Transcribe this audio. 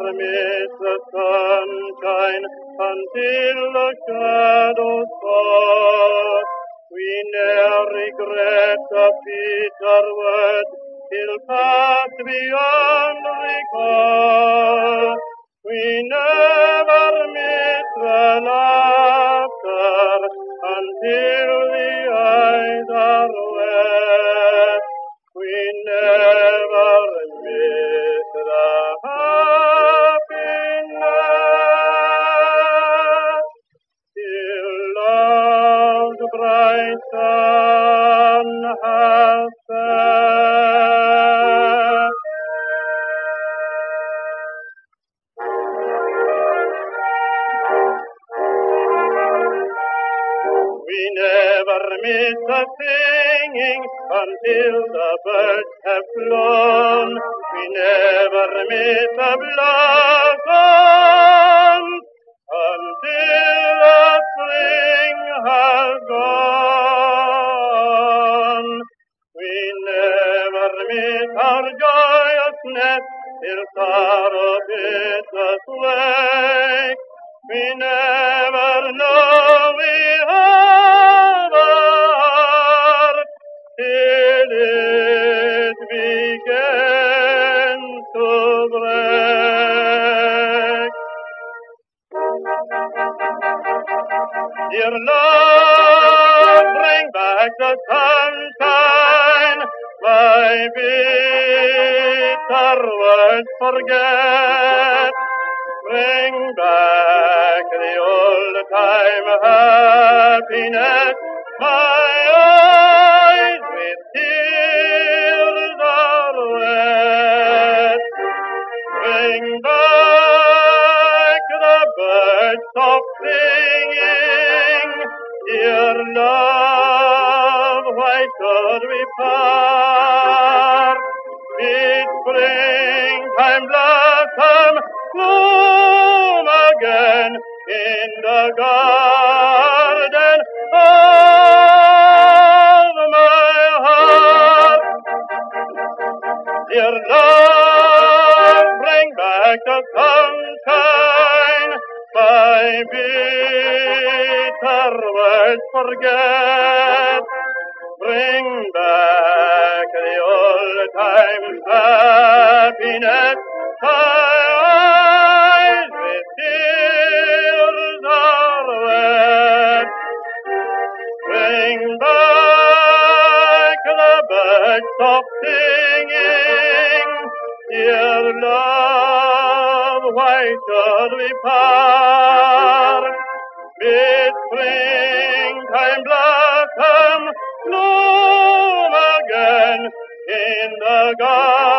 miss the sunshine until the shadows fall. We ne'er regret the bitter words till past beyond recall. We never miss the laughter until the eyes are wet. We never miss the happiness till love's bright sun has set. We never miss the singing until the birds have flown. We never miss the blossoms until the spring has gone. We never miss our joyousness till sorrow bids us wake. We never know we have a heart till it begins to break. Dear love, bring back the sunshine, my bitter words forget. Bring back the old-time happiness, my eyes with tears are wet. Bring back the birds soft singing, dear love, why should we part? Did springtime blossom bloom again in the garden of my heart? Dear love, bring back the sunshine, my bitter words forget. Bring back the old-time happiness, my eyes with tears are wet. Bring back the birds soft singing, dear love, why should we part? Did springtime blossom bloom again in the garden